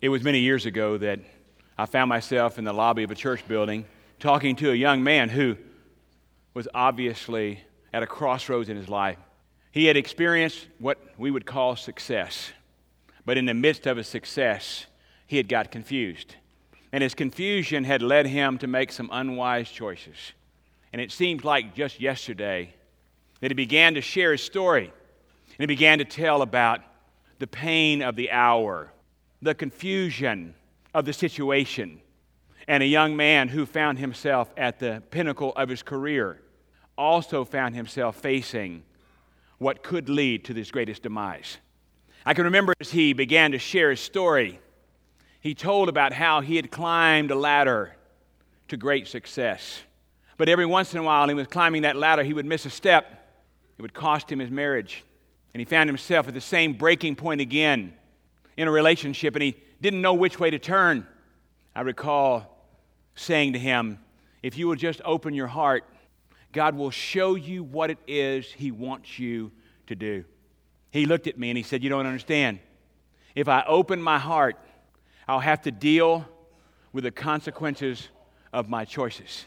It was many years ago that I found myself in the lobby of a church building talking to a young man who was obviously at a crossroads in his life. He had experienced what we would call success, but in the midst of his success, he had got confused. And his confusion had led him to make some unwise choices. And it seemed like just yesterday that he began to share his story. And he began to tell about the pain of the hour, the confusion of the situation, and a young man who found himself at the pinnacle of his career also found himself facing what could lead to his greatest demise. I can remember as he began to share his story, he told about how he had climbed a ladder to great success. But every once in a while, he was climbing that ladder, he would miss a step. It would cost him his marriage. And he found himself at the same breaking point again in a relationship, and he didn't know which way to turn. I recall saying to him, if you will just open your heart, God will show you what it is He wants you to do. He looked at me and he said, you don't understand. If I open my heart, I'll have to deal with the consequences of my choices.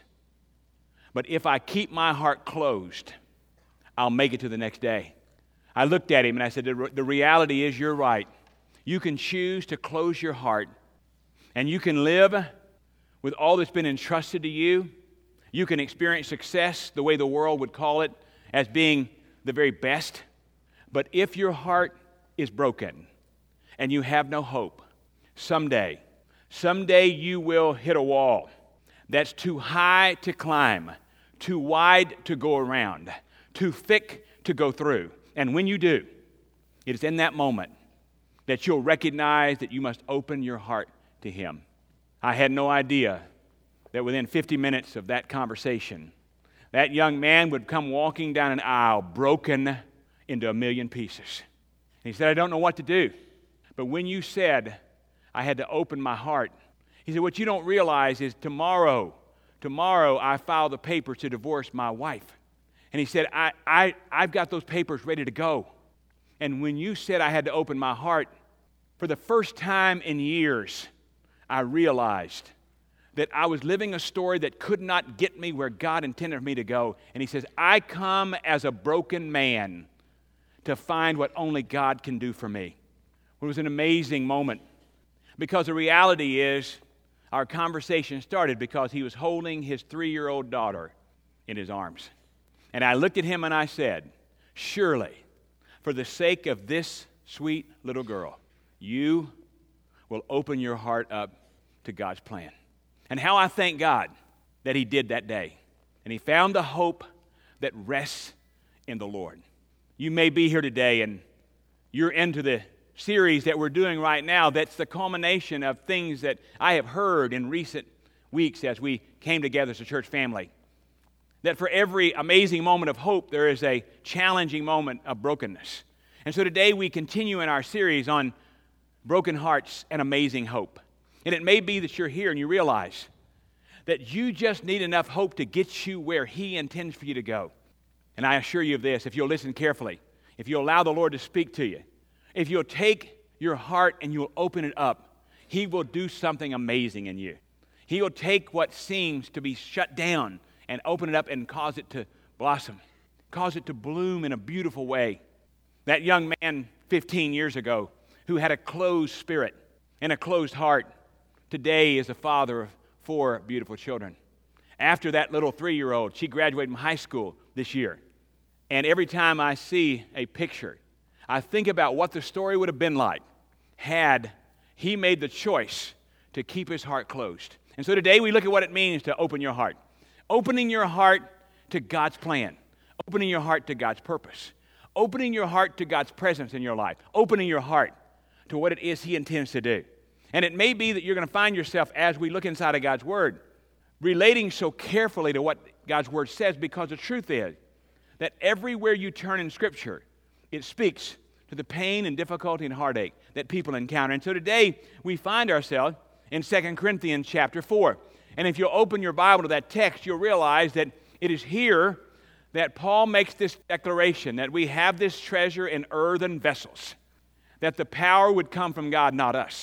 But if I keep my heart closed, I'll make it to the next day. I looked at him and I said, the reality is you're right. You can choose to close your heart and you can live with all that's been entrusted to you. You can experience success the way the world would call it, as being the very best. But if your heart is broken and you have no hope, someday you will hit a wall that's too high to climb, too wide to go around, too thick to go through. And when you do, it is in that moment that you'll recognize that you must open your heart to Him. I had no idea that within 50 minutes of that conversation, that young man would come walking down an aisle broken into a million pieces. And he said, I don't know what to do. But when you said I had to open my heart, he said, what you don't realize is tomorrow I file the papers to divorce my wife. And he said, I've got those papers ready to go. And when you said I had to open my heart, for the first time in years, I realized that I was living a story that could not get me where God intended for me to go. And he says, I come as a broken man to find what only God can do for me. It was an amazing moment, because the reality is our conversation started because he was holding his 3-year-old daughter in his arms. And I looked at him and I said, surely, for the sake of this sweet little girl, you will open your heart up to God's plan. And how I thank God that he did that day. And he found the hope that rests in the Lord. You may be here today and you're into the series that we're doing right now that's the culmination of things that I have heard in recent weeks as we came together as a church family. That for every amazing moment of hope, there is a challenging moment of brokenness. And so today we continue in our series on broken hearts and amazing hope. And it may be that you're here and you realize that you just need enough hope to get you where He intends for you to go. And I assure you of this, if you'll listen carefully, if you'll allow the Lord to speak to you, if you'll take your heart and you'll open it up, He will do something amazing in you. He will take what seems to be shut down and open it up and cause it to blossom, cause it to bloom in a beautiful way. That young man 15 years ago who had a closed spirit and a closed heart, today is a father of 4 beautiful children. After that little 3-year-old, she graduated from high school this year. And every time I see a picture, I think about what the story would have been like had he made the choice to keep his heart closed. And so today we look at what it means to open your heart. Opening your heart to God's plan. Opening your heart to God's purpose. Opening your heart to God's presence in your life. Opening your heart to what it is He intends to do. And it may be that you're going to find yourself, as we look inside of God's Word, relating so carefully to what God's Word says, because the truth is that everywhere you turn in Scripture, it speaks to the pain and difficulty and heartache that people encounter. And so today we find ourselves in 2 Corinthians chapter 4. And if you'll open your Bible to that text, you'll realize that it is here that Paul makes this declaration that we have this treasure in earthen vessels, that the power would come from God, not us.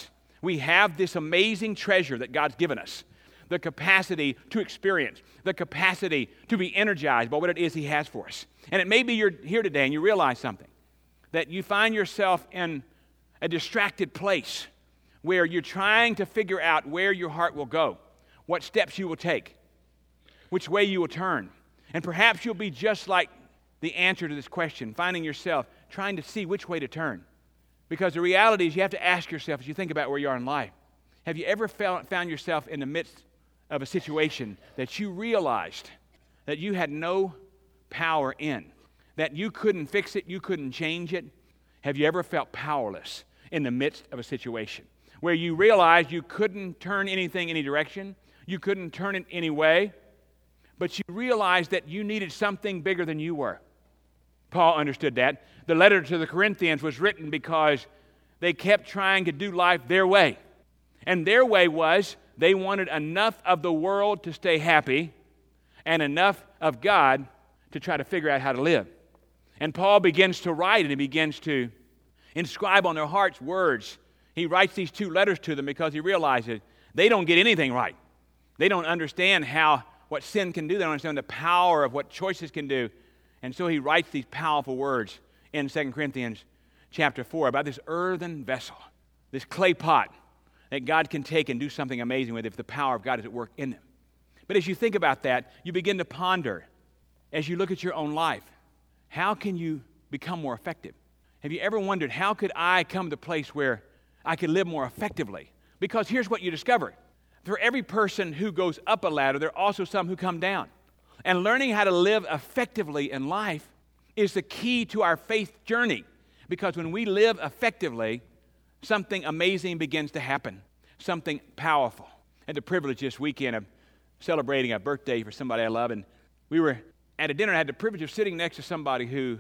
We have this amazing treasure that God's given us, the capacity to experience, the capacity to be energized by what it is He has for us. And it may be you're here today and you realize something, that you find yourself in a distracted place where you're trying to figure out where your heart will go, what steps you will take, which way you will turn. And perhaps you'll be just like the answer to this question, finding yourself trying to see which way to turn. Because the reality is you have to ask yourself as you think about where you are in life, have you ever found yourself in the midst of a situation that you realized that you had no power in, that you couldn't fix it, you couldn't change it? Have you ever felt powerless in the midst of a situation where you realized you couldn't turn anything any direction, you couldn't turn it any way, but you realized that you needed something bigger than you were? Paul understood that. The letter to the Corinthians was written because they kept trying to do life their way. And their way was they wanted enough of the world to stay happy and enough of God to try to figure out how to live. And Paul begins to write, and he begins to inscribe on their hearts words. He writes these 2 letters to them because he realizes they don't get anything right. They don't understand what sin can do. They don't understand the power of what choices can do. And so he writes these powerful words in 2 Corinthians chapter 4 about this earthen vessel, this clay pot that God can take and do something amazing with if the power of God is at work in them. But as you think about that, you begin to ponder, as you look at your own life, how can you become more effective? Have you ever wondered, how could I come to a place where I could live more effectively? Because here's what you discover. For every person who goes up a ladder, there are also some who come down. And learning how to live effectively in life is the key to our faith journey. Because when we live effectively, something amazing begins to happen, something powerful. I had the privilege this weekend of celebrating a birthday for somebody I love, and we were at a dinner. I had the privilege of sitting next to somebody who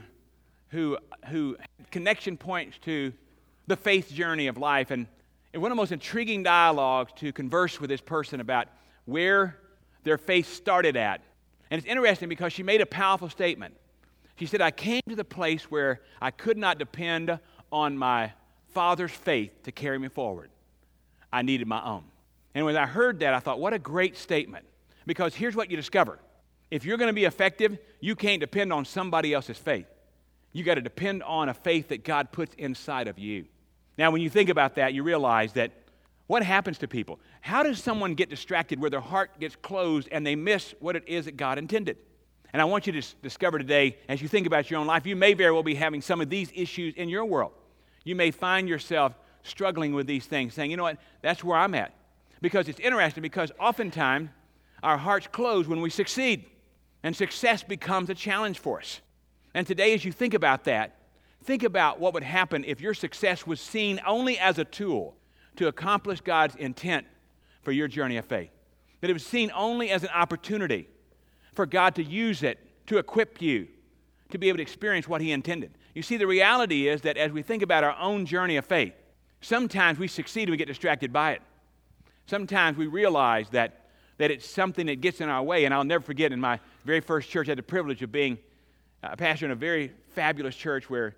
had connection points to the faith journey of life, and one of the most intriguing dialogues to converse with this person about where their faith started at. And it's interesting because she made a powerful statement. She said, I came to the place where I could not depend on my father's faith to carry me forward. I needed my own. And when I heard that, I thought, what a great statement. Because here's what you discover. If you're going to be effective, you can't depend on somebody else's faith. You got to depend on a faith that God puts inside of you. Now, when you think about that, you realize that what happens to people? How does someone get distracted where their heart gets closed and they miss what it is that God intended? And I want you to discover today, as you think about your own life, you may very well be having some of these issues in your world. You may find yourself struggling with these things, saying, you know what, that's where I'm at. Because it's interesting, because oftentimes our hearts close when we succeed, and success becomes a challenge for us. And today, as you think about that, think about what would happen if your success was seen only as a tool to accomplish God's intent for your journey of faith. That it was seen only as an opportunity for God to use it to equip you to be able to experience what He intended. You see, the reality is that as we think about our own journey of faith, sometimes we succeed and we get distracted by it. Sometimes we realize that it's something that gets in our way. And I'll never forget, in my very first church, I had the privilege of being a pastor in a very fabulous church where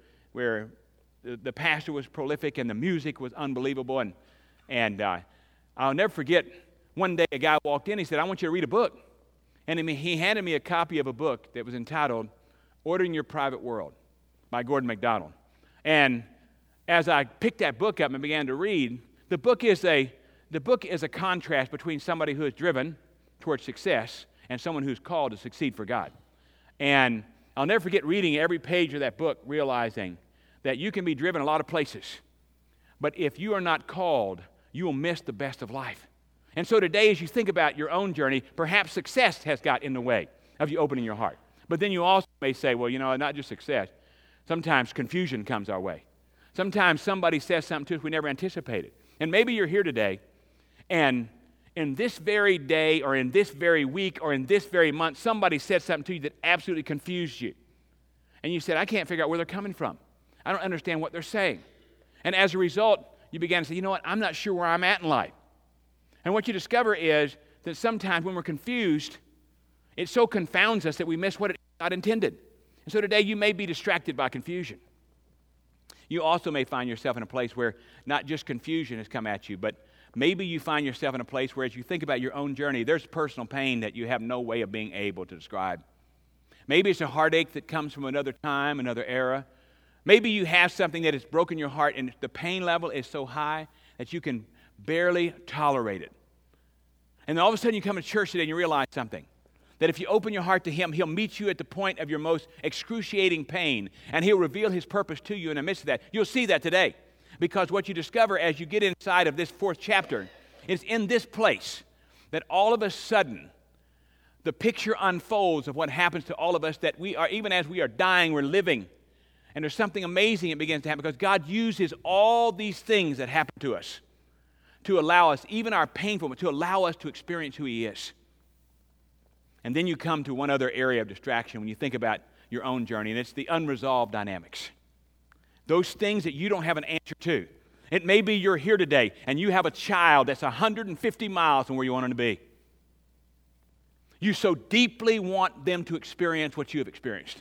the pastor was prolific and the music was unbelievable. And I'll never forget, one day a guy walked in, he said, I want you to read a book. And he handed me a copy of a book that was entitled Ordering Your Private World by Gordon MacDonald. And as I picked that book up and began to read, the book is a contrast between somebody who is driven towards success and someone who's called to succeed for God. And I'll never forget reading every page of that book, realizing that you can be driven a lot of places, but if you are not called, you will miss the best of life. And so today, as you think about your own journey, perhaps success has got in the way of you opening your heart. But then you also may say, well, you know, not just success. Sometimes confusion comes our way. Sometimes somebody says something to us we never anticipated. And maybe you're here today, and in this very day or in this very week or in this very month, somebody said something to you that absolutely confused you. And you said, I can't figure out where they're coming from. I don't understand what they're saying. And as a result, you began to say, you know what, I'm not sure where I'm at in life. And what you discover is that sometimes when we're confused, it so confounds us that we miss what God intended. And so today you may be distracted by confusion. You also may find yourself in a place where not just confusion has come at you, but maybe you find yourself in a place where as you think about your own journey, there's personal pain that you have no way of being able to describe. Maybe it's a heartache that comes from another time, another era. Maybe you have something that has broken your heart and the pain level is so high that you can barely tolerate it. And then all of a sudden you come to church today and you realize something. That if you open your heart to Him, He'll meet you at the point of your most excruciating pain, and He'll reveal His purpose to you in the midst of that. You'll see that today, because what you discover as you get inside of this 4th chapter is in this place that all of a sudden the picture unfolds of what happens to all of us, that we are, even as we are dying, we're living. And there's something amazing that begins to happen, because God uses all these things that happen to us to allow us, even our painful, to allow us to experience who He is. And then you come to one other area of distraction when you think about your own journey, and it's the unresolved dynamics. Those things that you don't have an answer to. It may be you're here today and you have a child that's 150 miles from where you want them to be. You so deeply want them to experience what you have experienced.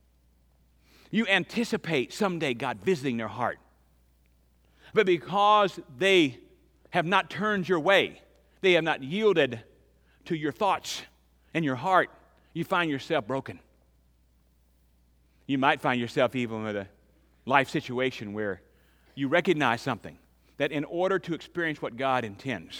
You anticipate someday God visiting their heart. But because they have not turned your way, they have not yielded to your thoughts and your heart, you find yourself broken. You might find yourself even with a life situation where you recognize something, that in order to experience what God intends,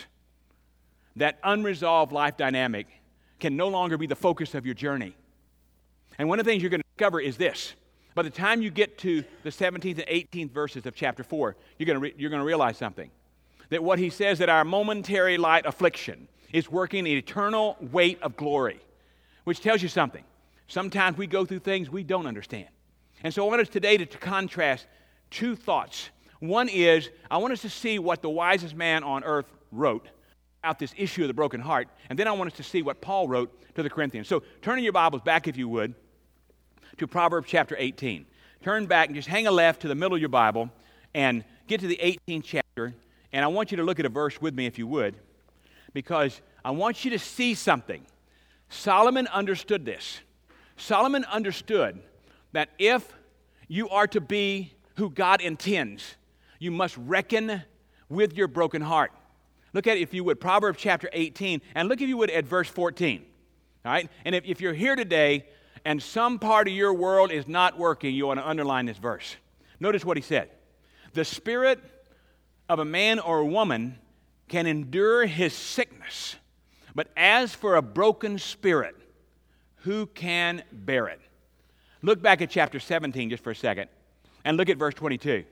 that unresolved life dynamic can no longer be the focus of your journey. And one of the things you're going to discover is this. By the time you get to the 17th and 18th verses of chapter 4, you're going to realize something. That what he says, that our momentary light affliction is working an eternal weight of glory, which tells you something. Sometimes we go through things we don't understand. And so I want us today to contrast two thoughts. One is, I want us to see what the wisest man on earth wrote about this issue of the broken heart, and then I want us to see what Paul wrote to the Corinthians. So turn in your Bibles back, if you would, to Proverbs chapter 18. Turn back and just hang a left to the middle of your Bible and get to the 18th chapter, and I want you to look at a verse with me, if you would, because I want you to see something. Solomon understood this. Solomon understood that if you are to be who God intends, you must reckon with your broken heart. Look at it, if you would, Proverbs chapter 18, and look, if you would, at verse 14. All right? And if you're here today and some part of your world is not working, you want to underline this verse. Notice what he said. The spirit of a man or a woman can endure his sickness, but as for a broken spirit, who can bear it? Look back at chapter 17 just for a second, and look at verse 22.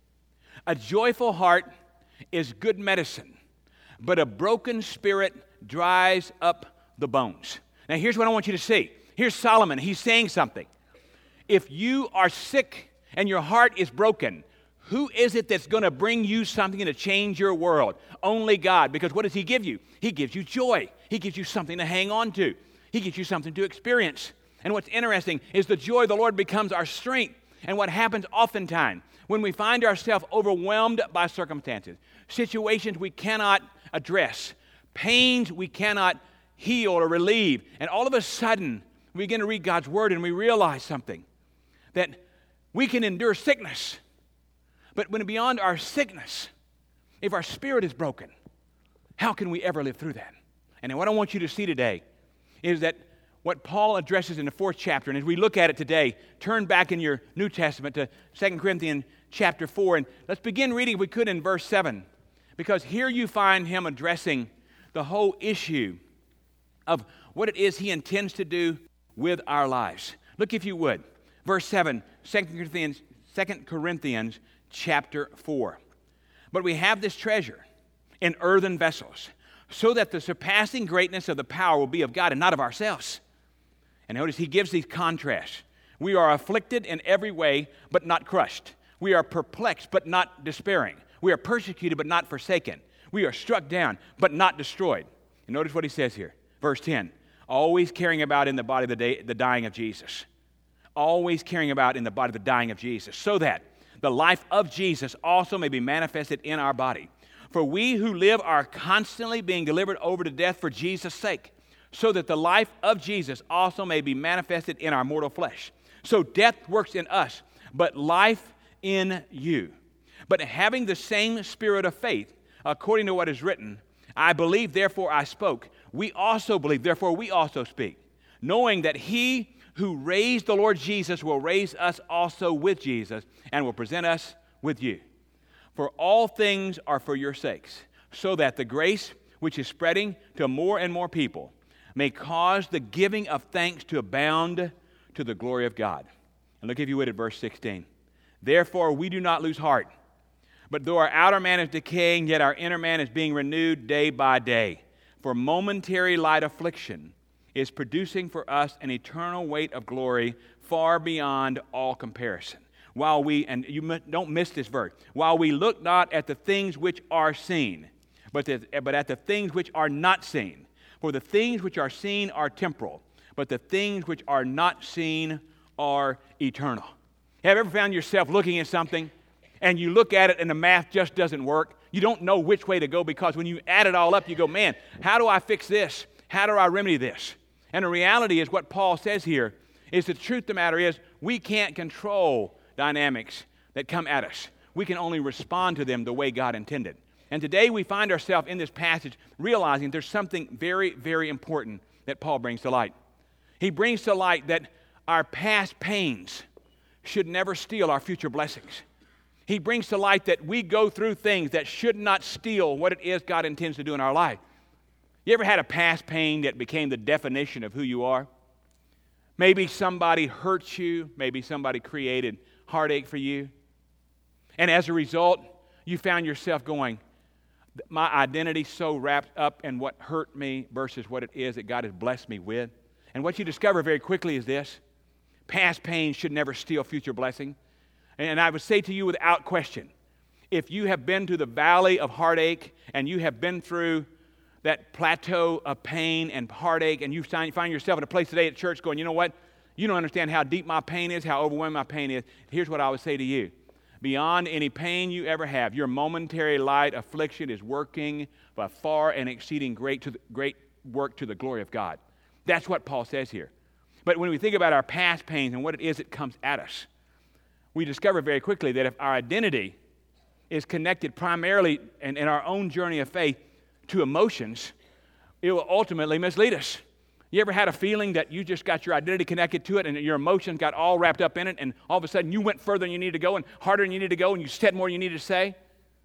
A joyful heart is good medicine, but a broken spirit dries up the bones. Now here's what I want you to see. Here's Solomon. He's saying something. If you are sick and your heart is broken, who is it that's going to bring you something to change your world? Only God. Because what does He give you? He gives you joy. He gives you something to hang on to. He gives you something to experience. And what's interesting is the joy of the Lord becomes our strength. And what happens oftentimes when we find ourselves overwhelmed by circumstances, situations we cannot address, pains we cannot heal or relieve, and all of a sudden we begin to read God's Word and we realize something, that we can endure sickness. But when beyond our sickness, if our spirit is broken, how can we ever live through that? And what I want you to see today is that what Paul addresses in the 4th chapter, and as we look at it today, turn back in your New Testament to 2 Corinthians chapter 4, and let's begin reading, if we could, in verse 7, because here you find him addressing the whole issue of what it is he intends to do with our lives. Look, if you would, verse 7, 2 Corinthians chapter 4. But we have this treasure in earthen vessels, so that the surpassing greatness of the power will be of God and not of ourselves. And notice he gives these contrasts. We are afflicted in every way, but not crushed. We are perplexed, but not despairing. We are persecuted, but not forsaken. We are struck down, but not destroyed. And notice what he says here. Verse 10, always carrying about in the body the dying of Jesus. Always carrying about in the body the dying of Jesus, so that the life of Jesus also may be manifested in our body. For we who live are constantly being delivered over to death for Jesus' sake, so that the life of Jesus also may be manifested in our mortal flesh. So death works in us, but life in you. But having the same spirit of faith, according to what is written, I believe, therefore I spoke. We also believe, therefore we also speak, knowing that he who raised the Lord Jesus will raise us also with Jesus and will present us with you. For all things are for your sakes, so that the grace which is spreading to more and more people may cause the giving of thanks to abound to the glory of God. And look, if you would, at verse 16. Therefore we do not lose heart, but though our outer man is decaying, yet our inner man is being renewed day by day. For momentary light affliction is producing for us an eternal weight of glory far beyond all comparison. While we, and you don't miss this verse, while we look not at the things which are seen, but at the things which are not seen. For the things which are seen are temporal, but the things which are not seen are eternal. Have you ever found yourself looking at something and you look at it and the math just doesn't work? You don't know which way to go, because when you add it all up, you go, man, how do I fix this? How do I remedy this? And the reality is, what Paul says here is, the truth of the matter is, we can't control dynamics that come at us. We can only respond to them the way God intended. And today we find ourselves in this passage realizing there's something very, very important that Paul brings to light. He brings to light that our past pains should never steal our future blessings. He brings to light that we go through things that should not steal what it is God intends to do in our life. You ever had a past pain that became the definition of who you are? Maybe somebody hurt you. Maybe somebody created heartache for you. And as a result, you found yourself going, my identity's so wrapped up in what hurt me versus what it is that God has blessed me with. And what you discover very quickly is this: past pain should never steal future blessing. And I would say to you without question, if you have been to the valley of heartache and you have been through that plateau of pain and heartache, and you find yourself in a place today at church going, you know what? You don't understand how deep my pain is, how overwhelming my pain is. Here's what I would say to you. Beyond any pain you ever have, your momentary light affliction is working by far and exceeding great work to the glory of God. That's what Paul says here. But when we think about our past pains and what it is that comes at us, we discover very quickly that if our identity is connected primarily in our own journey of faith to emotions, it will ultimately mislead us. You ever had a feeling that you just got your identity connected to it and your emotions got all wrapped up in it, and all of a sudden you went further than you needed to go and harder than you needed to go, and you said more than you needed to say?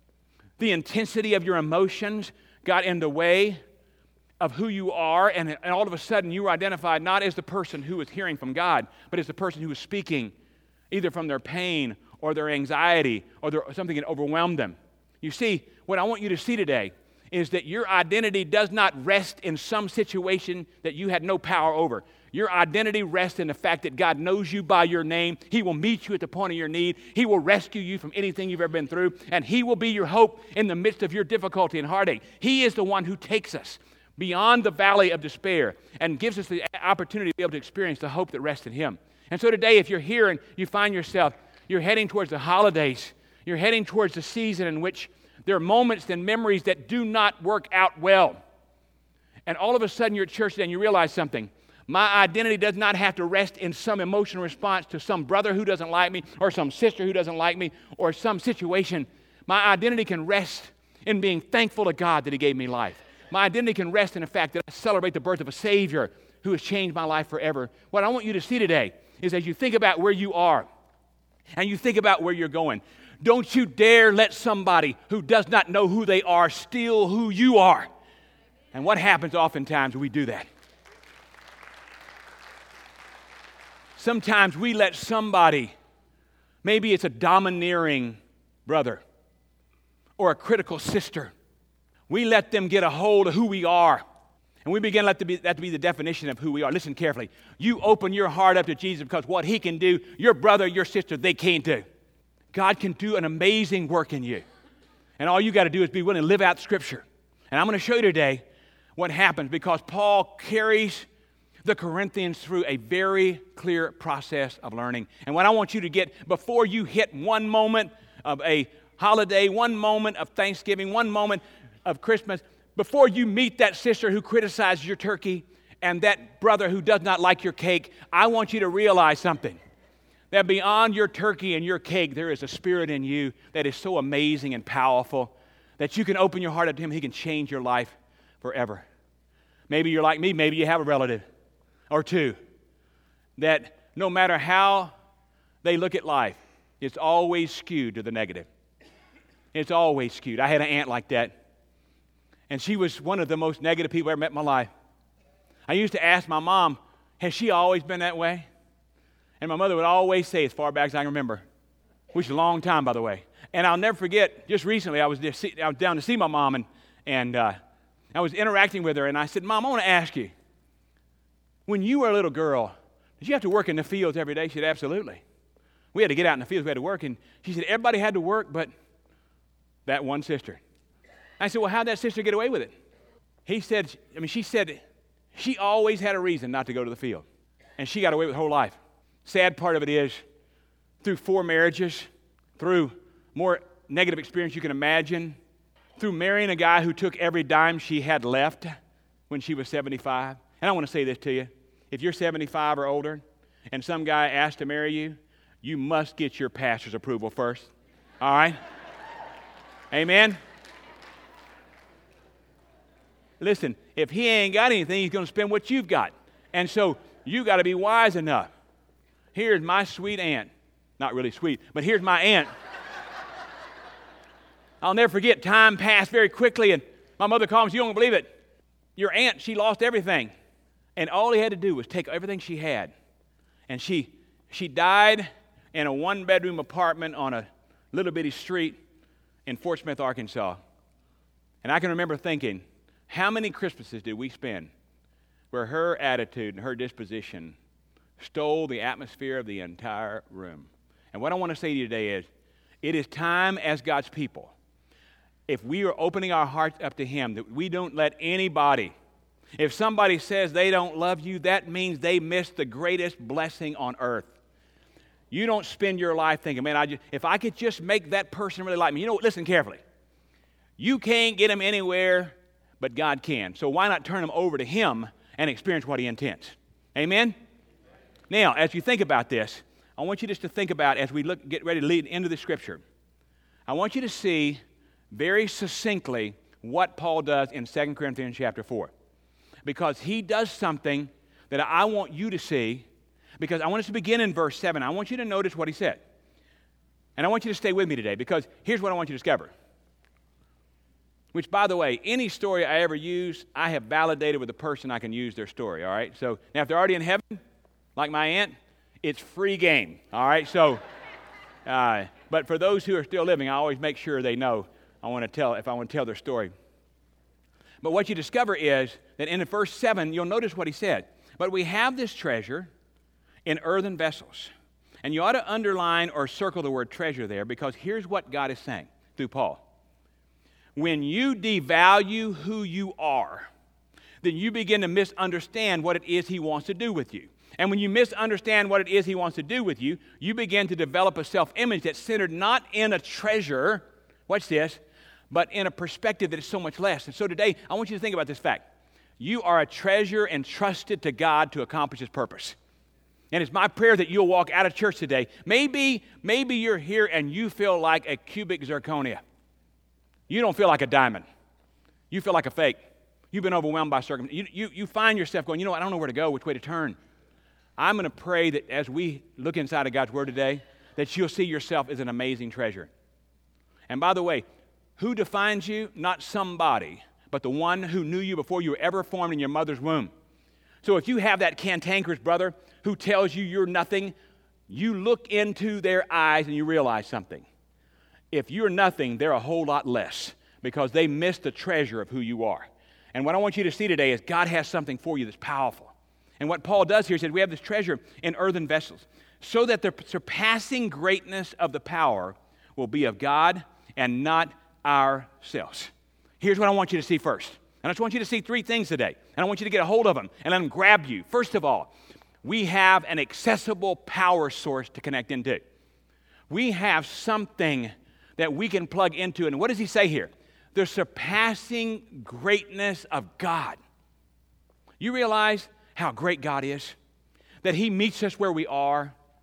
The intensity of your emotions got in the way of who you are, and all of a sudden you were identified not as the person who was hearing from God, but as the person who was speaking either from their pain or their anxiety or something that overwhelmed them. You see, what I want you to see today is that your identity does not rest in some situation that you had no power over. Your identity rests in the fact that God knows you by your name. He will meet you at the point of your need. He will rescue you from anything you've ever been through, and He will be your hope in the midst of your difficulty and heartache. He is the one who takes us beyond the valley of despair and gives us the opportunity to be able to experience the hope that rests in Him. And so today, if you're here and you find yourself, you're heading towards the holidays, you're heading towards the season in which there are moments and memories that do not work out well. And all of a sudden you're at church today and you realize something. My identity does not have to rest in some emotional response to some brother who doesn't like me or some sister who doesn't like me or some situation. My identity can rest in being thankful to God that He gave me life. My identity can rest in the fact that I celebrate the birth of a Savior who has changed my life forever. What I want you to see today is, as you think about where you are and you think about where you're going, don't you dare let somebody who does not know who they are steal who you are. And what happens oftentimes when we do that? Sometimes we let somebody, maybe it's a domineering brother or a critical sister, we let them get a hold of who we are. And we begin that to be the definition of who we are. Listen carefully. You open your heart up to Jesus because what He can do, your brother, your sister, they can't do. God can do an amazing work in you. And all you got to do is be willing to live out Scripture. And I'm going to show you today what happens because Paul carries the Corinthians through a very clear process of learning. And what I want you to get, before you hit one moment of a holiday, one moment of Thanksgiving, one moment of Christmas, before you meet that sister who criticizes your turkey and that brother who does not like your cake, I want you to realize something. that beyond your turkey and your cake, there is a spirit in you that is so amazing and powerful that you can open your heart up to him. He can change your life forever. Maybe you're like me. Maybe you have a relative or two that no matter how they look at life, it's always skewed to the negative. It's always skewed. I had an aunt like that, and she was one of the most negative people I ever met in my life. I used to ask my mom, has she always been that way? And my mother would always say, as far back as I can remember, which is a long time, by the way. And I'll never forget, just recently I was down to see my mom, and I was interacting with her, and I said, Mom, I want to ask you, when you were a little girl, did you have to work in the fields every day? She said, absolutely. We had to get out in the fields, we had to work, and she said, everybody had to work but that one sister. I said, well, how'd that sister get away with it? She said, she always had a reason not to go to the field, and she got away with her whole life. Sad part of it is, through 4 marriages, through more negative experience you can imagine, through marrying a guy who took every dime she had left when she was 75. And I want to say this to you. If you're 75 or older and some guy asks to marry you, you must get your pastor's approval first. All right? Amen? Listen, if he ain't got anything, he's going to spend what you've got. And so you got to be wise enough. Here's my sweet aunt. Not really sweet, but here's my aunt. I'll never forget, time passed very quickly, and my mother called me, you don't believe it. Your aunt, she lost everything. And all he had to do was take everything she had. And she died in a 1-bedroom apartment on a little bitty street in Fort Smith, Arkansas. And I can remember thinking, how many Christmases did we spend where her attitude and her disposition stole the atmosphere of the entire room? And what I want to say to you today is, it is time as God's people, if we are opening our hearts up to him, that we don't let anybody, if somebody says they don't love you, that means they missed the greatest blessing on earth. You don't spend your life thinking, man, if I could just make that person really like me. You know what? Listen carefully. You can't get them anywhere, but God can. So why not turn them over to him and experience what he intends? Amen? Now, as you think about this, I want you just to think about, as we get ready to lead into the scripture, I want you to see very succinctly what Paul does in 2 Corinthians chapter 4. Because he does something that I want you to see, because I want us to begin in verse 7. I want you to notice what he said. And I want you to stay with me today, because here's what I want you to discover. Which, by the way, any story I ever use, I have validated with the person I can use their story, all right? So now if they're already in heaven, like my aunt, it's free game, all right? So, but for those who are still living, I always make sure they know if I want to tell their story. But what you discover is that in verse 7, you'll notice what he said. But we have this treasure in earthen vessels. And you ought to underline or circle the word treasure there, because here's what God is saying through Paul. When you devalue who you are, then you begin to misunderstand what it is he wants to do with you. And when you misunderstand what it is he wants to do with you, you begin to develop a self-image that's centered not in a treasure, watch this, but in a perspective that is so much less. And so today, I want you to think about this fact. You are a treasure entrusted to God to accomplish his purpose. And it's my prayer that you'll walk out of church today. Maybe you're here and you feel like a cubic zirconia. You don't feel like a diamond. You feel like a fake. You've been overwhelmed by circumstances. You find yourself going, you know what, I don't know where to go, which way to turn. I'm going to pray that as we look inside of God's Word today, that you'll see yourself as an amazing treasure. And by the way, who defines you? Not somebody, but the one who knew you before you were ever formed in your mother's womb. So if you have that cantankerous brother who tells you you're nothing, you look into their eyes and you realize something. If you're nothing, they're a whole lot less, because they missed the treasure of who you are. And what I want you to see today is God has something for you that's powerful. And what Paul does here is that we have this treasure in earthen vessels, so that the surpassing greatness of the power will be of God and not ourselves. Here's what I want you to see first. And I just want you to see 3 things today. And I want you to get a hold of them and let them grab you. First of all, we have an accessible power source to connect into. We have something that we can plug into. And what does he say here? The surpassing greatness of God. You realize how great God is? That he meets us where we are.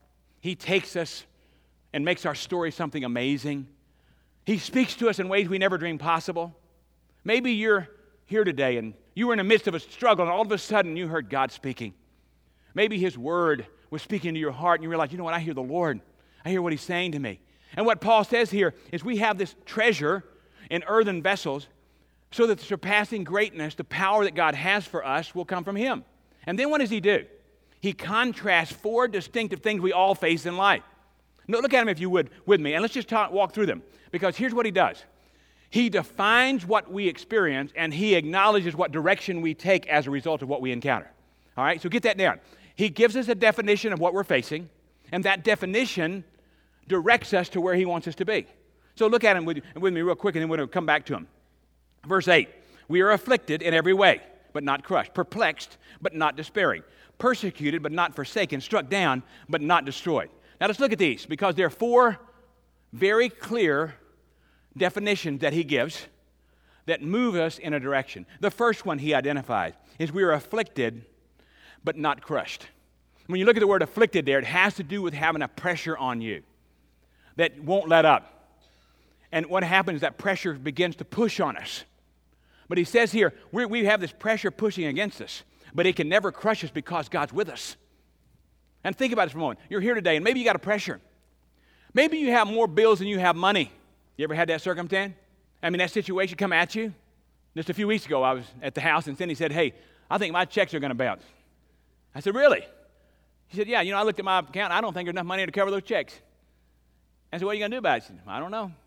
He takes us and makes our story something amazing. He speaks to us in ways we never dreamed possible. Maybe you're here today and you were in the midst of a struggle and all of a sudden you heard God speaking. Maybe His Word was speaking to your heart and you realize, you know what, I hear the Lord. I hear what He's saying to me. And what Paul says here is we have this treasure in earthen vessels so that the surpassing greatness, the power that God has for us will come from Him. And then what does He do? He contrasts 4 distinctive things we all face in life. Now, look at them if you would with me, and let's just walk through them. Because here's what He does. He defines what we experience, and He acknowledges what direction we take as a result of what we encounter. All right, so get that down. He gives us a definition of what we're facing, and that definition directs us to where He wants us to be. So look at him with me real quick, and then we'll come back to him. Verse 8, we are afflicted in every way, but not crushed, perplexed, but not despairing, persecuted, but not forsaken, struck down, but not destroyed. Now let's look at these, because there are 4 very clear definitions that he gives that move us in a direction. The first one he identifies is we are afflicted, but not crushed. When you look at the word afflicted there, it has to do with having a pressure on you that won't let up. And what happens is that pressure begins to push on us. But he says here, we have this pressure pushing against us, but it can never crush us because God's with us. And think about this for a moment. You're here today, and maybe you got a pressure. Maybe you have more bills than you have money. You ever had that circumstance? I mean, that situation come at you? Just a few weeks ago, I was at the house, and Cindy said, hey, I think my checks are going to bounce. I said, really? She said, yeah, I looked at my account. I don't think there's enough money to cover those checks. I said, what are you going to do about it? She said, I don't know.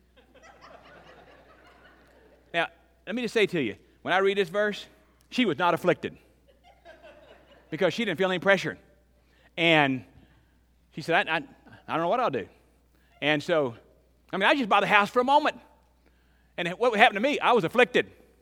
Now, let me just say to you, when I read this verse, she was not afflicted because she didn't feel any pressure. And she said, I don't know what I'll do. And so, I just bought the house for a moment. And what happened to me? I was afflicted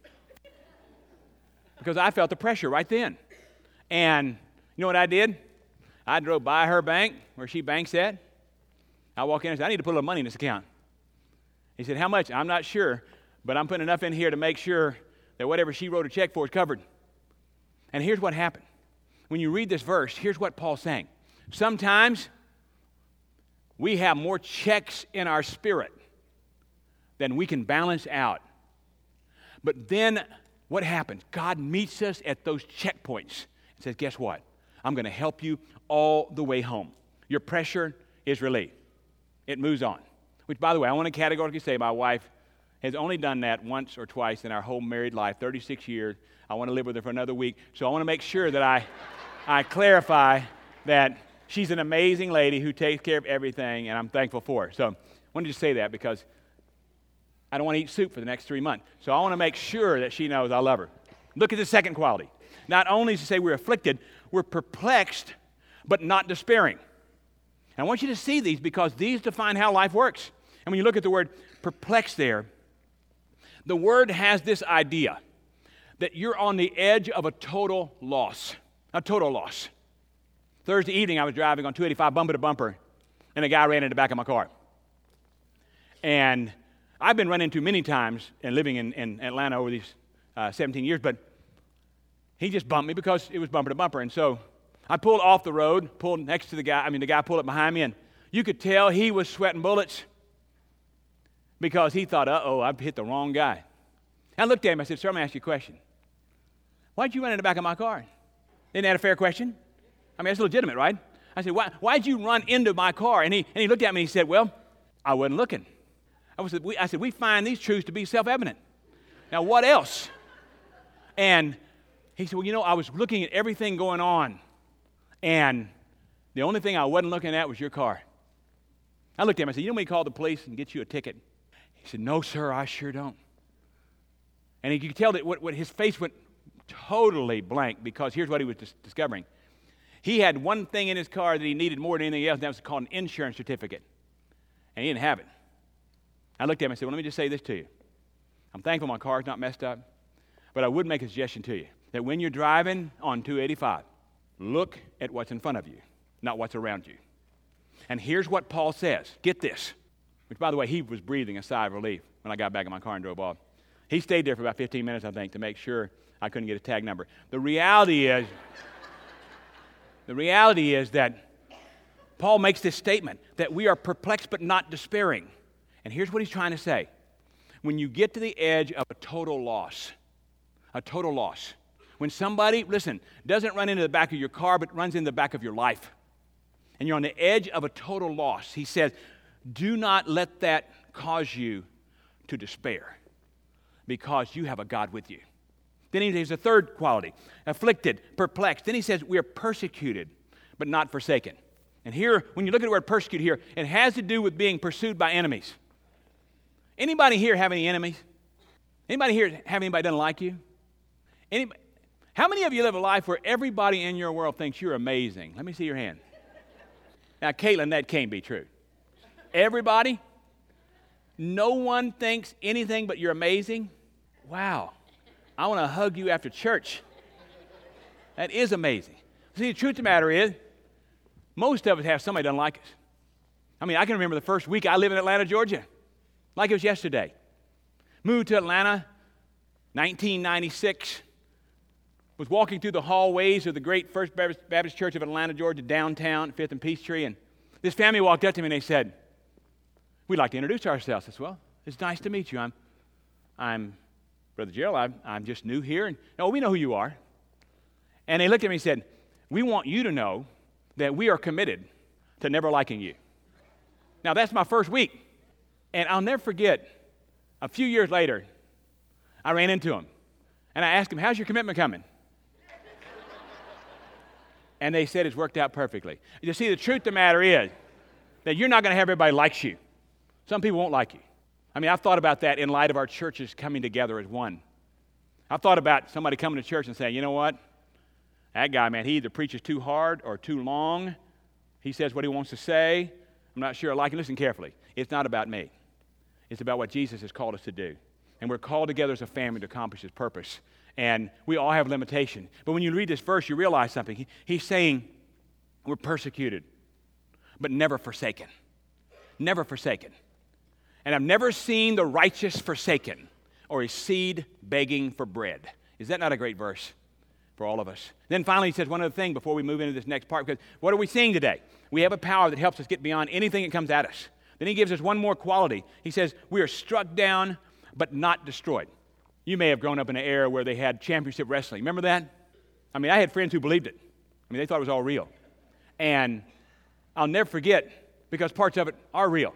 because I felt the pressure right then. And you know what I did? I drove by her bank, where she banks at. I walk in and said, I need to put a little money in this account. He said, how much? I'm not sure, but I'm putting enough in here to make sure that whatever she wrote a check for is covered. And here's what happened. When you read this verse, here's what Paul's saying. Sometimes we have more checks in our spirit than we can balance out. But then what happens? God meets us at those checkpoints and says, guess what? I'm going to help you all the way home. Your pressure is relieved. It moves on. Which, by the way, I want to categorically say my wife has only done that once or twice in our whole married life, 36 years. I want to live with her for another week. So I want to make sure that I clarify that she's an amazing lady who takes care of everything, and I'm thankful for her. So I wanted to say that because I don't want to eat soup for the next 3 months. So I want to make sure that she knows I love her. Look at the second quality. Not only does it say we're afflicted, we're perplexed, but not despairing. And I want you to see these because these define how life works. And when you look at the word perplexed there, the word has this idea that you're on the edge of a total loss. A total loss. Thursday evening, I was driving on 285 bumper to bumper, and a guy ran in the back of my car. And I've been run into many times and living in Atlanta over these 17 years, but he just bumped me because it was bumper to bumper. And so I pulled off the road, pulled next to the guy. The guy pulled up behind me, and you could tell he was sweating bullets because he thought, uh-oh, I've hit the wrong guy. I looked at him, I said, sir, let me ask you a question. Why'd you run in the back of my car? Isn't that a fair question? That's legitimate, right? I said, why'd you run into my car? And he looked at me and he said, well, I wasn't looking. I said, we find these truths to be self-evident. Now, what else? And he said, well, I was looking at everything going on, and the only thing I wasn't looking at was your car. I looked at him, I said, you know when we call the police and get you a ticket? He said, no, sir, I sure don't. And you could tell that what his face went totally blank because here's what he was discovering. He had one thing in his car that he needed more than anything else, and that was called an insurance certificate. And he didn't have it. I looked at him and said, well, let me just say this to you. I'm thankful my car's not messed up, but I would make a suggestion to you that when you're driving on 285, look at what's in front of you, not what's around you. And here's what Paul says. Get this. Which, by the way, he was breathing a sigh of relief when I got back in my car and drove off. He stayed there for about 15 minutes, I think, to make sure I couldn't get a tag number. The reality is that Paul makes this statement that we are perplexed but not despairing. And here's what he's trying to say. When you get to the edge of a total loss, when somebody, listen, doesn't run into the back of your car but runs into the back of your life, and you're on the edge of a total loss, he says, do not let that cause you to despair, because you have a God with you. Then he says a third quality, afflicted, perplexed. Then he says we are persecuted but not forsaken. And here, when you look at the word persecute here, it has to do with being pursued by enemies. Anybody here have any enemies? Anybody here have anybody that doesn't like you? How many of you live a life where everybody in your world thinks you're amazing? Let me see your hand. Now, Caitlin, that can't be true. Everybody? No one thinks anything but you're amazing? Wow. I want to hug you after church. That is amazing. See, the truth of the matter is, most of us have somebody that doesn't like us. I mean, I can remember the first week I lived in Atlanta, Georgia, like it was yesterday. Moved to Atlanta, 1996. Was walking through the hallways of the great First Baptist Church of Atlanta, Georgia, downtown, 5th and Peachtree, and this family walked up to me and they said, we'd like to introduce ourselves. I said, well, it's nice to meet you. I'm Brother Gerald. I'm just new here, and we know who you are. And they looked at me and said, we want you to know that we are committed to never liking you. Now, that's my first week. And I'll never forget, a few years later, I ran into him. And I asked him, how's your commitment coming? And they said it's worked out perfectly. You see, the truth of the matter is that you're not going to have everybody likes you. Some people won't like you. I mean, I've thought about that in light of our churches coming together as one. I've thought about somebody coming to church and saying, you know what? That guy, man, he either preaches too hard or too long. He says what he wants to say. I'm not sure I like it. Listen carefully. It's not about me. It's about what Jesus has called us to do. And we're called together as a family to accomplish His purpose. And we all have limitation. But when you read this verse, you realize something. He's saying we're persecuted, but never forsaken. Never forsaken. And I've never seen the righteous forsaken or his seed begging for bread. Is that not a great verse for all of us? Then finally he says one other thing before we move into this next part, because what are we seeing today? We have a power that helps us get beyond anything that comes at us. Then he gives us one more quality. He says we are struck down but not destroyed. You may have grown up in an era where they had championship wrestling. Remember that? I mean, I had friends who believed it. I mean, they thought it was all real. And I'll never forget, because parts of it are real.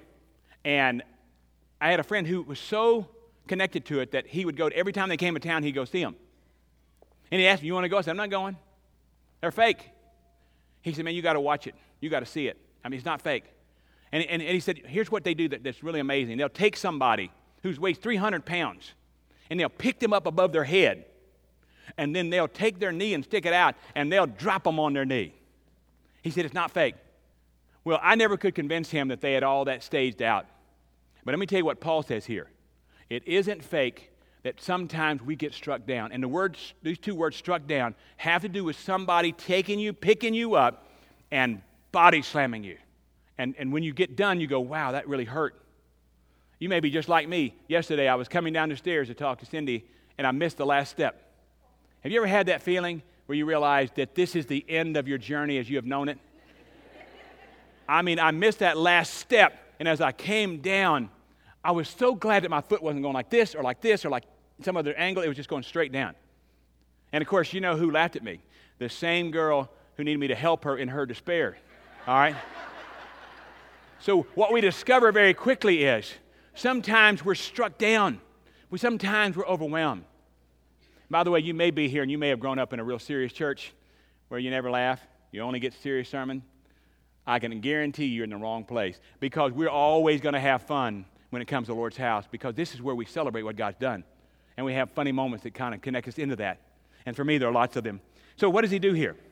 And I had a friend who was so connected to it that he would go, every time they came to town, he'd go see them. And he asked me, you want to go? I said, I'm not going. They're fake. He said, man, you got to watch it. You got to see it. I mean, it's not fake. And he said, here's what they do that's really amazing. They'll take somebody who weighs 300 pounds, and they'll pick them up above their head, and then they'll take their knee and stick it out, and they'll drop them on their knee. He said, it's not fake. Well, I never could convince him that they had all that staged out. But let me tell you what Paul says here. It isn't fake that sometimes we get struck down. And these two words, struck down, have to do with somebody taking you, picking you up, and body slamming you. And when you get done, you go, wow, that really hurt. You may be just like me. Yesterday, I was coming down the stairs to talk to Cindy, and I missed the last step. Have you ever had that feeling where you realize that this is the end of your journey as you have known it? I mean, I missed that last step, and as I came down, I was so glad that my foot wasn't going like this or like some other angle. It was just going straight down. And, of course, you know who laughed at me? The same girl who needed me to help her in her despair. All right? So what we discover very quickly is sometimes we're struck down. Sometimes we're overwhelmed. By the way, you may be here and you may have grown up in a real serious church where you never laugh. You only get serious sermon. I can guarantee you're in the wrong place, because we're always going to have fun when it comes to the Lord's house, because this is where we celebrate what God's done. And we have funny moments that kind of connect us into that. And for me, there are lots of them. So what does he do here?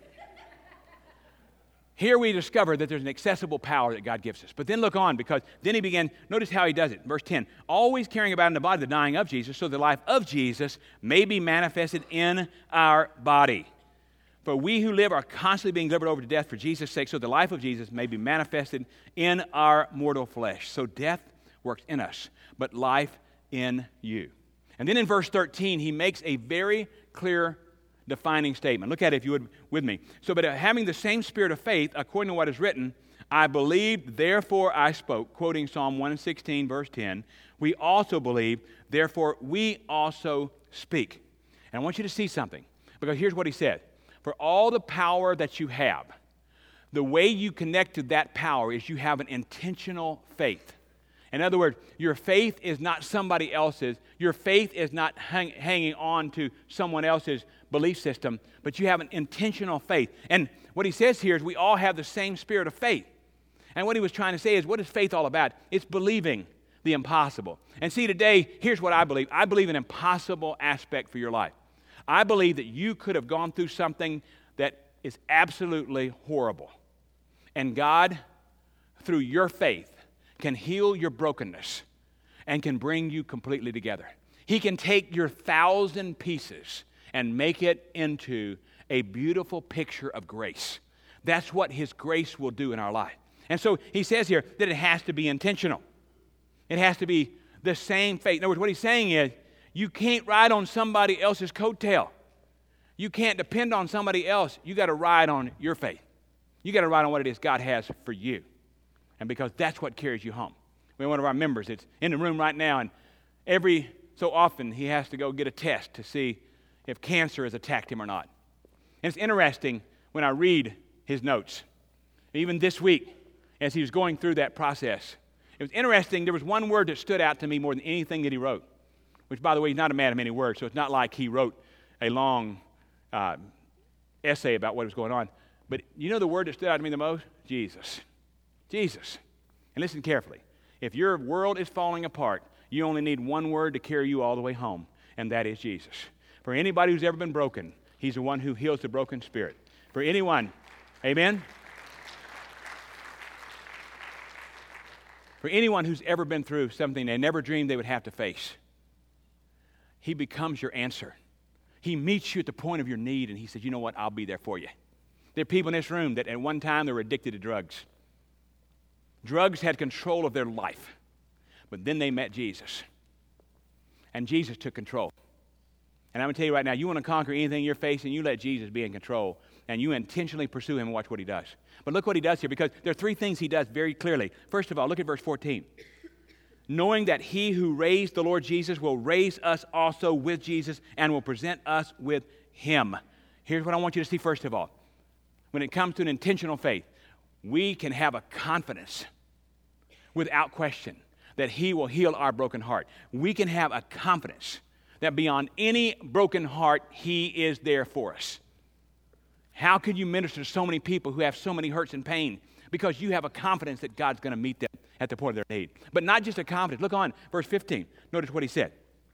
Here we discover that there's an accessible power that God gives us. But then look on, because then he began, notice how he does it. Verse 10, always carrying about in the body the dying of Jesus, so the life of Jesus may be manifested in our body. For we who live are constantly being delivered over to death for Jesus' sake, so the life of Jesus may be manifested in our mortal flesh. So death works in us, but life in you. And then in verse 13, he makes a very clear defining statement. Look at it if you would with me. So, but having the same spirit of faith, according to what is written, I believed, therefore I spoke, quoting Psalm 116, verse 10. We also believe, therefore we also speak. And I want you to see something, because here's what he said. For all the power that you have, the way you connect to that power is you have an intentional faith. In other words, your faith is not somebody else's. Your faith is not hanging on to someone else's belief system, but you have an intentional faith. And what he says here is we all have the same spirit of faith. And what he was trying to say is, what is faith all about? It's believing the impossible. And see, today, here's what I believe. I believe an impossible aspect for your life. I believe that you could have gone through something that is absolutely horrible. And God, through your faith, can heal your brokenness and can bring you completely together. He can take your 1,000 pieces and make it into a beautiful picture of grace. That's what His grace will do in our life. And so he says here that it has to be intentional. It has to be the same faith. In other words, what he's saying is, you can't ride on somebody else's coattail. You can't depend on somebody else. You got to ride on your faith. You got to ride on what it is God has for you. And because that's what carries you home. We have one of our members that's in the room right now, and every so often he has to go get a test to see if cancer has attacked him or not. And it's interesting when I read his notes. Even this week, as he was going through that process, it was interesting. There was one word that stood out to me more than anything that he wrote, which, by the way, he's not a man of many words, so it's not like he wrote a long essay about what was going on. But you know the word that stood out to me the most? Jesus. Jesus. And listen carefully. If your world is falling apart, you only need one word to carry you all the way home, and that is Jesus. For anybody who's ever been broken, He's the one who heals the broken spirit. For anyone, amen? For anyone who's ever been through something they never dreamed they would have to face, He becomes your answer. He meets you at the point of your need, and He says, you know what, I'll be there for you. There are people in this room that at one time they were addicted to drugs. Drugs had control of their life, but then they met Jesus, and Jesus took control. And I'm going to tell you right now, you want to conquer anything you're facing, you let Jesus be in control, and you intentionally pursue Him and watch what He does. But look what He does here, because there are three things He does very clearly. First of all, look at verse 14. Knowing that He who raised the Lord Jesus will raise us also with Jesus and will present us with Him. Here's what I want you to see first of all. When it comes to an intentional faith, we can have a confidence without question that He will heal our broken heart. We can have a confidence that beyond any broken heart, He is there for us. How can you minister to so many people who have so many hurts and pain? Because you have a confidence that God's going to meet them at the point of their need. But not just a confidence. Look on, verse 15. Notice what he said.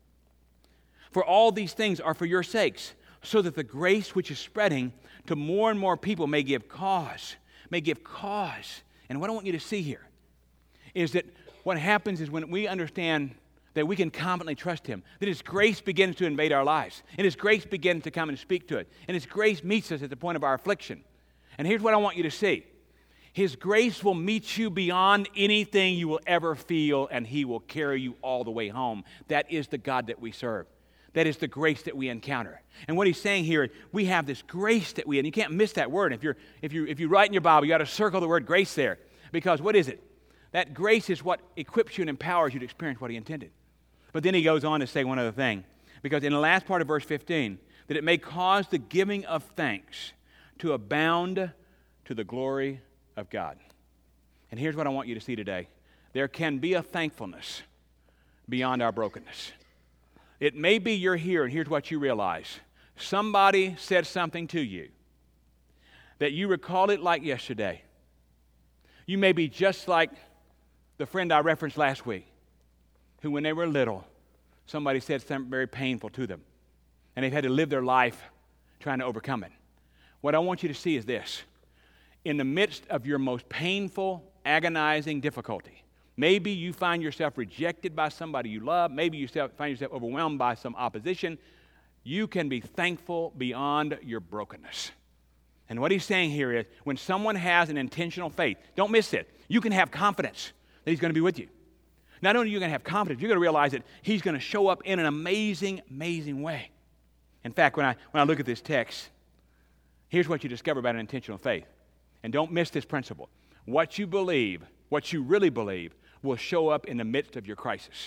For all these things are for your sakes, so that the grace which is spreading to more and more people may give cause. May give cause. And what I want you to see here is that what happens is when we understand that we can confidently trust Him, that His grace begins to invade our lives, and His grace begins to come and speak to it, and His grace meets us at the point of our affliction. And here's what I want you to see. His grace will meet you beyond anything you will ever feel, and He will carry you all the way home. That is the God that we serve. That is the grace that we encounter. And what he's saying here, we have this grace that and you can't miss that word. If you write in your Bible, you got to circle the word grace there, because what is it? That grace is what equips you and empowers you to experience what He intended. But then he goes on to say one other thing, because in the last part of verse 15, that it may cause the giving of thanks to abound to the glory of God. And here's what I want you to see today. There can be a thankfulness beyond our brokenness. It may be you're here, and here's what you realize. Somebody said something to you that you recall it like yesterday. You may be just like the friend I referenced last week, who when they were little, somebody said something very painful to them, and they've had to live their life trying to overcome it. What I want you to see is this. In the midst of your most painful, agonizing difficulty, maybe you find yourself rejected by somebody you love, maybe you find yourself overwhelmed by some opposition, you can be thankful beyond your brokenness. And what he's saying here is, when someone has an intentional faith, don't miss it. You can have confidence that He's going to be with you. Not only are you going to have confidence, you're going to realize that He's going to show up in an amazing, amazing way. In fact, when I look at this text, here's what you discover about an intentional faith. And don't miss this principle. What you believe, what you really believe, will show up in the midst of your crisis.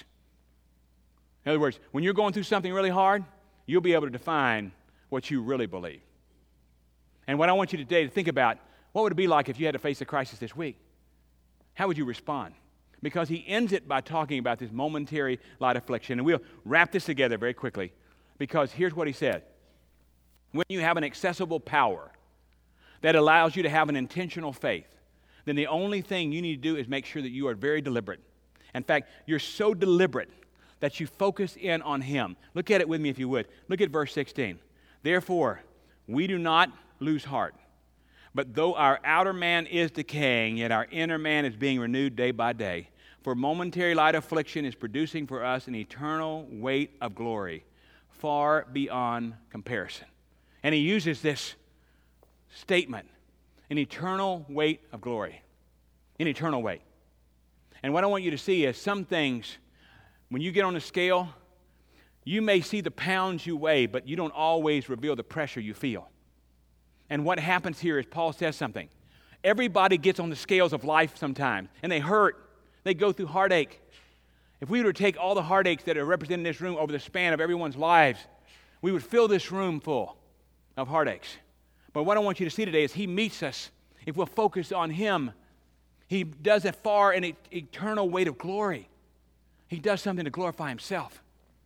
In other words, when you're going through something really hard, you'll be able to define what you really believe. And what I want you today to think about, what would it be like if you had to face a crisis this week? How would you respond? Because he ends it by talking about this momentary light affliction. And we'll wrap this together very quickly, because here's what he said. When you have an accessible power that allows you to have an intentional faith, then the only thing you need to do is make sure that you are very deliberate. In fact, you're so deliberate that you focus in on him. Look at it with me if you would. Look at verse 16. Therefore, we do not lose heart. But though our outer man is decaying, yet our inner man is being renewed day by day. For momentary light affliction is producing for us an eternal weight of glory, far beyond comparison. And he uses this statement, an eternal weight of glory. An eternal weight. And what I want you to see is some things, when you get on the scale, you may see the pounds you weigh, but you don't always reveal the pressure you feel. And what happens here is Paul says something. Everybody gets on the scales of life sometimes, and they hurt. They go through heartache. If we were to take all the heartaches that are represented in this room over the span of everyone's lives, we would fill this room full of heartaches. But what I want you to see today is he meets us. If we'll focus on him, he does it far in an eternal weight of glory. He does something to glorify himself.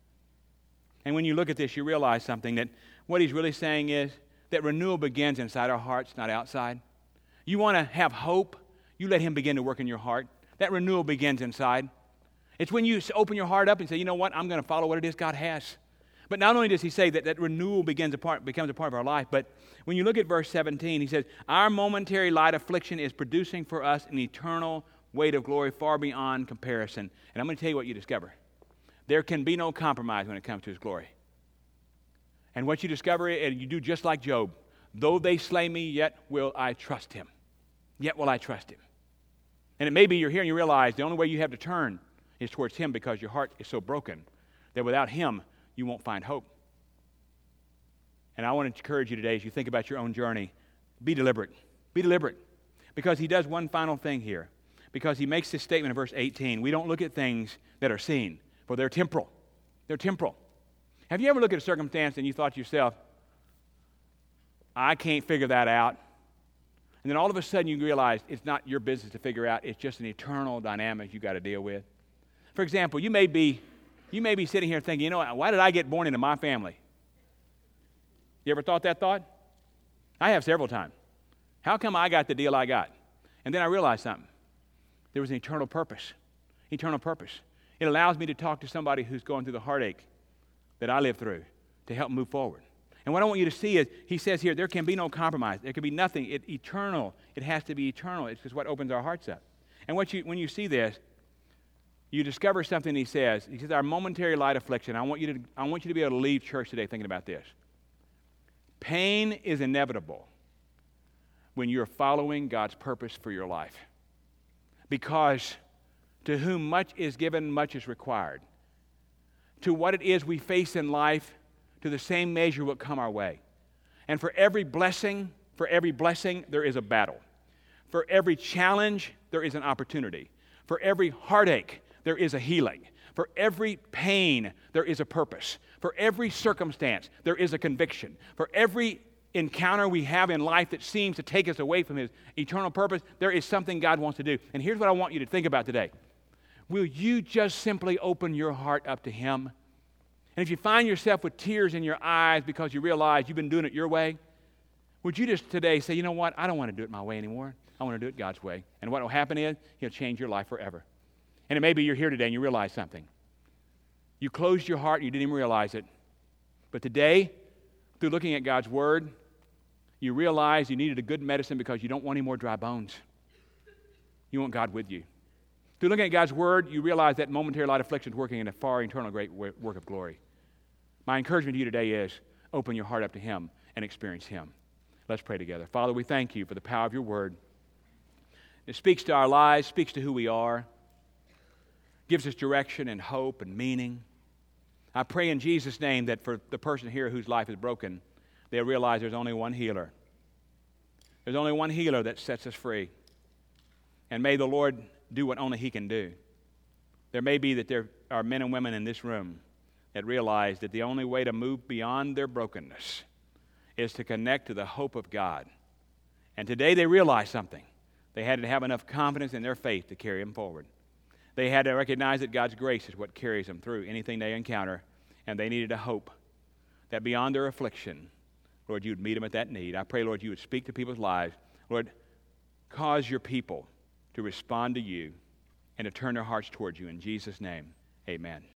And when you look at this, you realize something, that what he's really saying is that renewal begins inside our hearts, not outside. You want to have hope, you let him begin to work in your heart. That renewal begins inside. It's when you open your heart up and say, you know what, I'm going to follow what it is God has. But not only does he say that renewal becomes a part of our life, but when you look at verse 17, he says, our momentary light affliction is producing for us an eternal weight of glory far beyond comparison. And I'm going to tell you what you discover. There can be no compromise when it comes to his glory. And what you discover, and you do just like Job, though they slay me, yet will I trust him. Yet will I trust him. And it may be you're here and you realize the only way you have to turn is towards him, because your heart is so broken that without him, you won't find hope. And I want to encourage you today, as you think about your own journey, be deliberate. Be deliberate. Because he does one final thing here. Because he makes this statement in verse 18. We don't look at things that are seen, for they're temporal. They're temporal. Have you ever looked at a circumstance and you thought to yourself, I can't figure that out? And then all of a sudden you realize it's not your business to figure out. It's just an eternal dynamic you got to deal with. For example, you may be sitting here thinking, you know, why did I get born into my family? You ever thought that thought? I have several times. How come I got the deal I got? And then I realized something. There was an eternal purpose. Eternal purpose. It allows me to talk to somebody who's going through the heartache that I lived through to help move forward. And what I want you to see is, he says here, there can be no compromise. There can be nothing. It's eternal. It has to be eternal. It's just what opens our hearts up. And when you see this, you discover something he says. He says, our momentary light affliction. I want you to be able to leave church today thinking about this. Pain is inevitable when you're following God's purpose for your life. Because to whom much is given, much is required. To what it is we face in life, to the same measure will come our way. And for every blessing, there is a battle. For every challenge, there is an opportunity. For every heartache, there is a healing. For every pain, there is a purpose. For every circumstance, there is a conviction. For every encounter we have in life that seems to take us away from his eternal purpose, there is something God wants to do. And here's what I want you to think about today. Will you just simply open your heart up to him? And if you find yourself with tears in your eyes because you realize you've been doing it your way, would you just today say, you know what, I don't want to do it my way anymore. I want to do it God's way. And what will happen is, he'll change your life forever. And it may be you're here today and you realize something. You closed your heart and you didn't even realize it. But today, through looking at God's word, you realize you needed a good medicine because you don't want any more dry bones. You want God with you. Through looking at God's word, you realize that momentary light affliction is working in a far eternal great work of glory. My encouragement to you today is open your heart up to him and experience him. Let's pray together. Father, we thank you for the power of your word. It speaks to our lives, speaks to who we are, gives us direction and hope and meaning. I pray in Jesus' name that for the person here whose life is broken, they'll realize there's only one healer. There's only one healer that sets us free. And may the Lord do what only He can do. There may be that there are men and women in this room that realize that the only way to move beyond their brokenness is to connect to the hope of God. And today they realize something. They had to have enough confidence in their faith to carry them forward. They had to recognize that God's grace is what carries them through anything they encounter, and they needed a hope that beyond their affliction, Lord, you would meet them at that need. I pray, Lord, you would speak to people's lives. Lord, cause your people to respond to you and to turn their hearts towards you. In Jesus' name, amen.